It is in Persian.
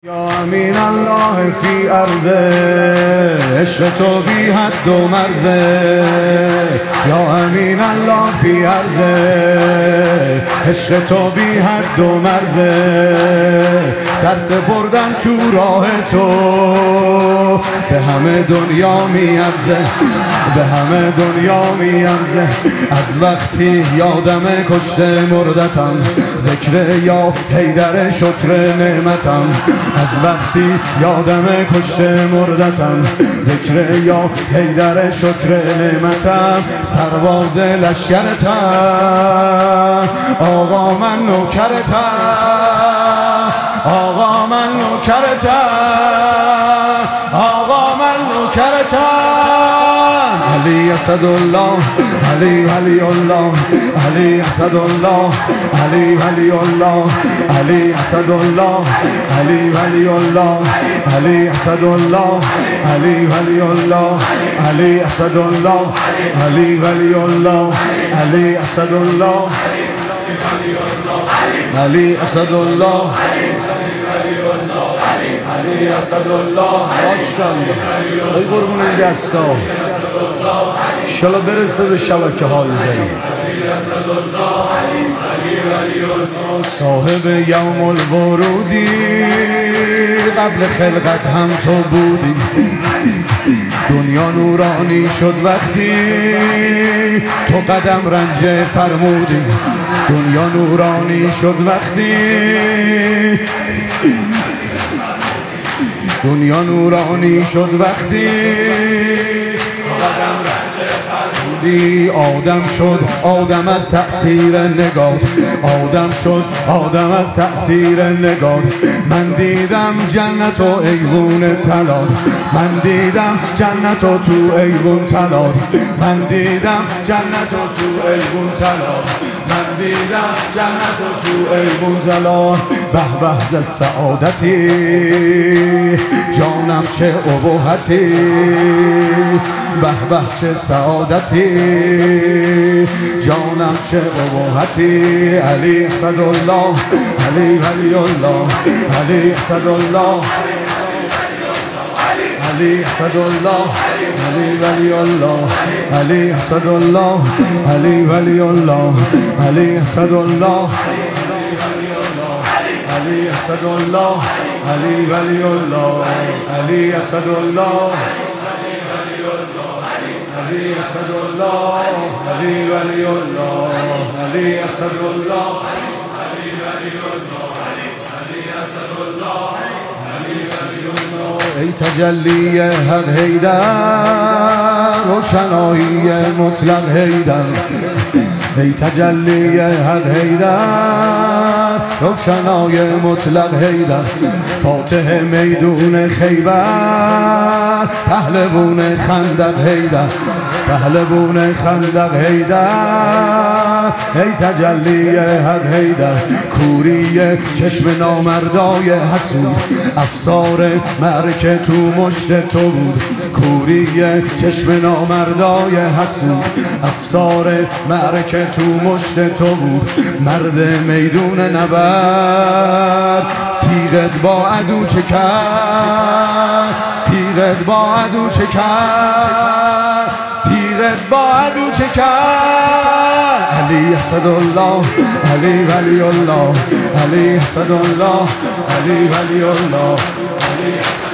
یا امین الله فی ارضه، عشق تو بی حد و مرزه. یا امین الله فی ارضه، عشق تو بی حد و مرزه. سر سپردن تو راه تو به همه دنیا میارزه، به همه دنیا میارزه. از وقتی یادم کشته مردتم، ذکر یا حیدر شکر نعمتم. از وقتی یادم کشته مردتم، ذکر یا حیدر شکر نعمتم. سرباز لشکرتم، آقا من نوکرتم، آقا من نوکرتم، آقا من نوکرتم. علی اسدالله، علی ولی الله، علی اسدالله، علی ولی الله، علی اسدالله، علی ولی الله، علی اسدالله، علی ولی الله، علی اسدالله، علی ولی الله، علی اسدالله، علی اسدالله، علی اسدالله. ماشاءالله ای قربون این دستا، انشالله برسه به شبکه های زری. صاحب یوم الورودی، قبل خلقت هم تو بودی. دنیا نورانی شد وقتی تو قدم رنج فرمودی. دنیا نورانی شد وقتی، دنیا نورانی شد وقتی قدم رنج فرمودی. آدم شد آدم از تأثیر نگات، آدم شد آدم از تأثیر نگات. من دیدم جنت و ایوون طلا، من دیدم جنت و تو ایوون طلا، من دیدم جنت و تو ایوون طلا، من دیدم جنت و تو ایوون طلا. به به سعادتی جانم چه ابهتی، به به چه سعادتی جانم چه ابهتی. علی اسدالله، علی ولی الله، علی اسدالله، علی اسدالله، علی ولی الله، علی اسدالله، علی ولی الله، علی اسدالله، علی اسدالله، علی ولی الله، علی اسدالله، علی اسدالله، علی ولی الله، علی اسدالله، علی ولی الله، علی اسدالله، علی ولی الله. ای تجلی حق حیدر، روشنایی مطلق حیدر. ای تجلی حق حیدر، روشنای مطلق حیدر. فاتح میدون خیبر، پهلوون خندق حیدر، پهلوون خندق حیدر. ای تجلی حق حیدر، کوری چشم نامردای حسود. افسار معرکه تو مشت تو بود، کوری چشم نامردای حسود. افسار معرکه تو مشت تو بود. مرد میدون نبرد، تیغت با عدو چه کرد، تیغت با عدو چه کرد، تیغت با عدو چه کرد. علی اسدالله، علی ولی الله، علی اسدالله، علی ولی الله، علی